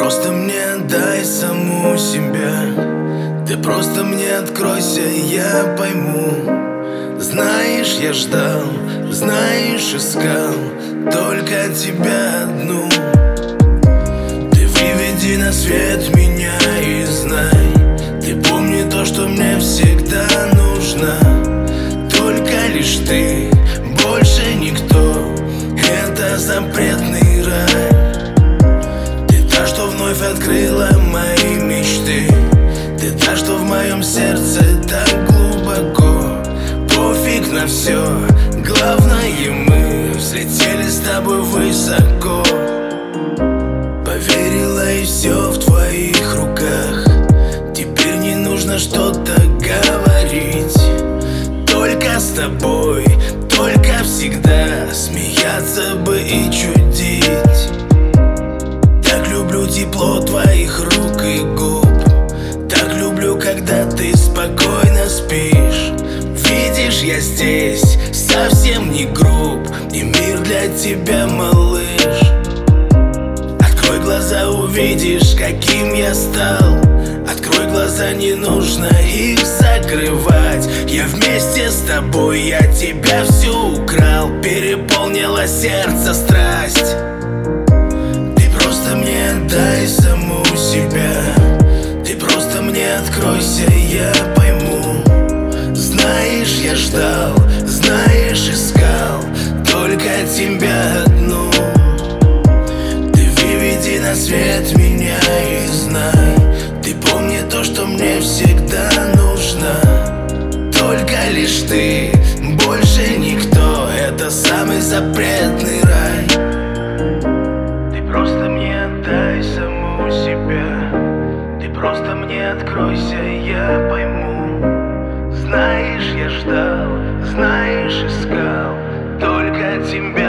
просто мне дай саму себя. Ты просто мне откройся, я пойму. Знаешь, я ждал, знаешь, искал только тебя одну. Ты выведи на свет меня и знай, ты помни то, что мне всегда нужно. Только лишь ты, больше никто, это запретный рай. Ты та, что вновь открыла мои мечты. Ты та, что в моем сердце так глубоко. Пофиг на все, главное мы взлетели с тобой высоко. Поверила, и все в твоих руках. Теперь не нужно что-то говорить. Только с тобой, только всегда смеяться бы и чудить. Так люблю тепло твоих рук и губ. Так люблю, когда ты спокойно спишь. Видишь, я здесь, совсем не груб, и мир для тебя, малыш. Открой глаза, увидишь, каким я стал. Открой глаза, не нужно их закрывать. Я вместе с тобой, я тебя всю украл. Переполнила сердце страсть. Ты просто мне дай саму себя. Ты просто мне откройся, я пойму. Знаешь, я ждал, знаешь, искал только тебя одну. Ты выведи на свет меня и знай, ты помни то, что мне всегда нужно. Только лишь ты, больше никто, это самый запретный рай. Ты просто мне отдай саму себя. Ты просто мне откройся, я пойму. Знаешь, я ждал, знаешь, искал только тебя.